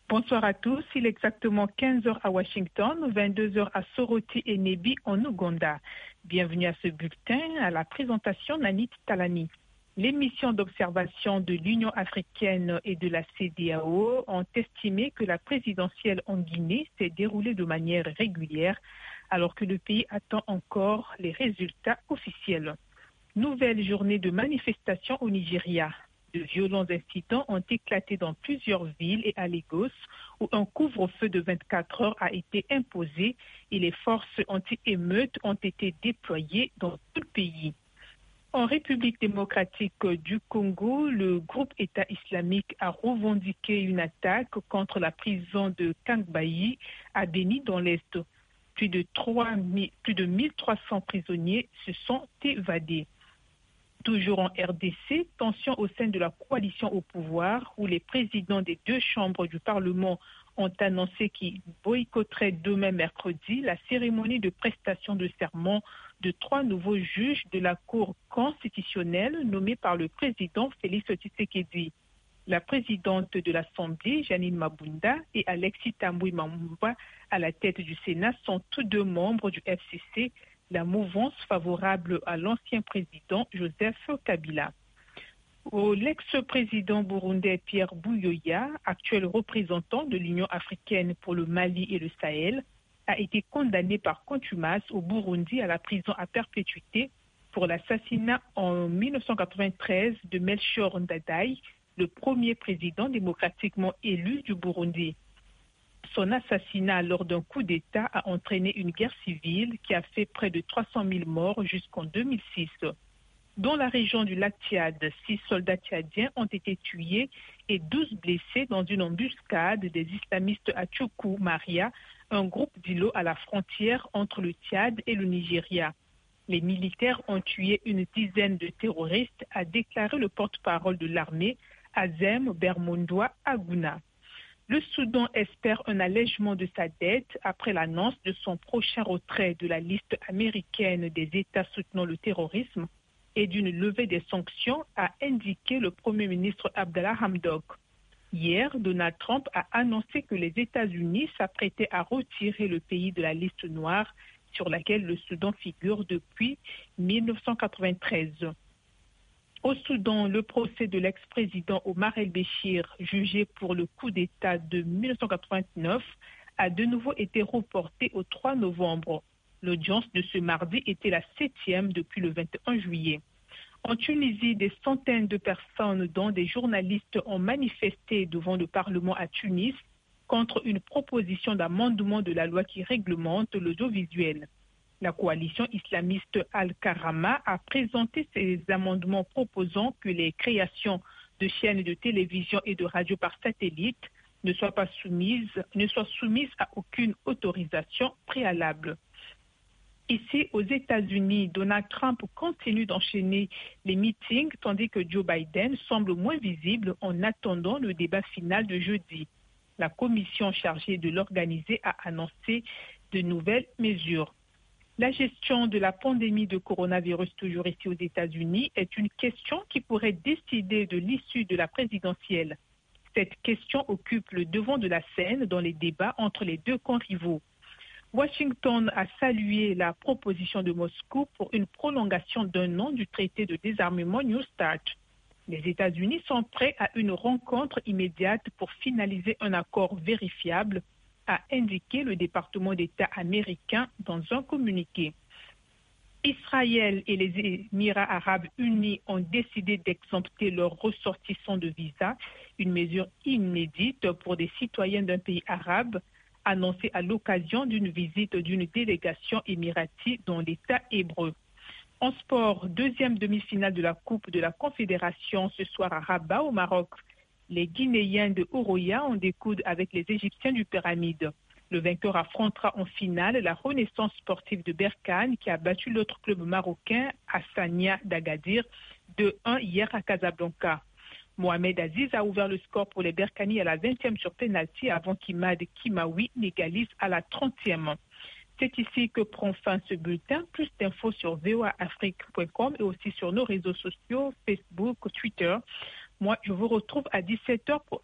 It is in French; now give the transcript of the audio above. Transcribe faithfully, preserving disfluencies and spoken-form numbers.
Bonsoir à tous. Il est exactement quinze heures à Washington, vingt-deux heures à Soroti et Nebi en Ouganda. Bienvenue à ce bulletin, à la présentation Nanit Talani. Les missions d'observation de l'Union africaine et de la C E D E A O ont estimé que la présidentielle en Guinée s'est déroulée de manière régulière, alors que le pays attend encore les résultats officiels. Nouvelle journée de manifestation au Nigeria. De violents incidents ont éclaté dans plusieurs villes et à Lagos, où un couvre-feu de vingt-quatre heures a été imposé et les forces anti-émeutes ont été déployées dans tout le pays. En République démocratique du Congo, le groupe État islamique a revendiqué une attaque contre la prison de Kangbayi à Beni dans l'Est. Plus de, trois mille, plus de mille trois cents prisonniers se sont évadés. Toujours en R D C, tension au sein de la coalition au pouvoir où les présidents des deux chambres du Parlement ont annoncé qu'ils boycotteraient demain mercredi la cérémonie de prestation de serment de trois nouveaux juges de la Cour constitutionnelle nommés par le président Félix Tshisekedi. La présidente de l'Assemblée, Janine Mabunda, et Alexis Tambwe Mamouba, à la tête du Sénat, sont tous deux membres du F C C, la mouvance favorable à l'ancien président Joseph Kabila. L'ex-président burundais Pierre Buyoya, actuel représentant de l'Union africaine pour le Mali et le Sahel, a été condamné par contumace au Burundi à la prison à perpétuité pour l'assassinat en mille neuf cent quatre-vingt-treize de Melchior Ndadaye, le premier président démocratiquement élu du Burundi. Son assassinat lors d'un coup d'État a entraîné une guerre civile qui a fait près de trois cent mille morts jusqu'en deux mille six. Dans la région du lac Tchad, six soldats tchadiens ont été tués et douze blessés dans une embuscade des islamistes à Tchoukou Maria, un groupe d'îlots à la frontière entre le Tchad et le Nigeria. Les militaires ont tué une dizaine de terroristes, a déclaré le porte-parole de l'armée, Azem Bermondoua Aguna. Le Soudan espère un allègement de sa dette après l'annonce de son prochain retrait de la liste américaine des États soutenant le terrorisme et d'une levée des sanctions, a indiqué le Premier ministre Abdallah Hamdok. Hier, Donald Trump a annoncé que les États-Unis s'apprêtaient à retirer le pays de la liste noire sur laquelle le Soudan figure depuis mille neuf cent quatre-vingt-treize. Au Soudan, le procès de l'ex-président Omar el-Béchir, jugé pour le coup d'État de mille neuf cent quatre-vingt-neuf, a de nouveau été reporté au trois novembre. L'audience de ce mardi était la septième depuis le vingt et un juillet. En Tunisie, des centaines de personnes, dont des journalistes, ont manifesté devant le Parlement à Tunis contre une proposition d'amendement de la loi qui réglemente l'audiovisuel. La coalition islamiste Al-Karama a présenté ces amendements proposant que les créations de chaînes de télévision et de radio par satellite ne soient pas soumises, ne soient soumises à aucune autorisation préalable. Ici, aux États-Unis, Donald Trump continue d'enchaîner les meetings tandis que Joe Biden semble moins visible en attendant le débat final de jeudi. La commission chargée de l'organiser a annoncé de nouvelles mesures. La gestion de la pandémie de coronavirus toujours ici aux États-Unis est une question qui pourrait décider de l'issue de la présidentielle. Cette question occupe le devant de la scène dans les débats entre les deux camps rivaux. Washington a salué la proposition de Moscou pour une prolongation d'un an du traité de désarmement New START. Les États-Unis sont prêts à une rencontre immédiate pour finaliser un accord vérifiable, a indiqué le département d'État américain dans un communiqué. Israël et les Émirats arabes unis ont décidé d'exempter leurs ressortissants de visa, une mesure inédite pour des citoyens d'un pays arabe, annoncée à l'occasion d'une visite d'une délégation émiratie dans l'État hébreu. En sport, deuxième demi-finale de la Coupe de la Confédération ce soir à Rabat au Maroc. Les Guinéens de Horoya en découdent avec les Égyptiens du Pyramide. Le vainqueur affrontera en finale la Renaissance sportive de Berkane qui a battu l'autre club marocain, Hassania d'Agadir, de un hier à Casablanca. Mohamed Aziz a ouvert le score pour les Berkani à la vingtième sur pénalty avant qu'Imad Kimawi n'égalise à la trentième. C'est ici que prend fin ce bulletin. Plus d'infos sur v o a afrique point com et aussi sur nos réseaux sociaux, Facebook, Twitter. Moi, je vous retrouve à dix-sept heures pour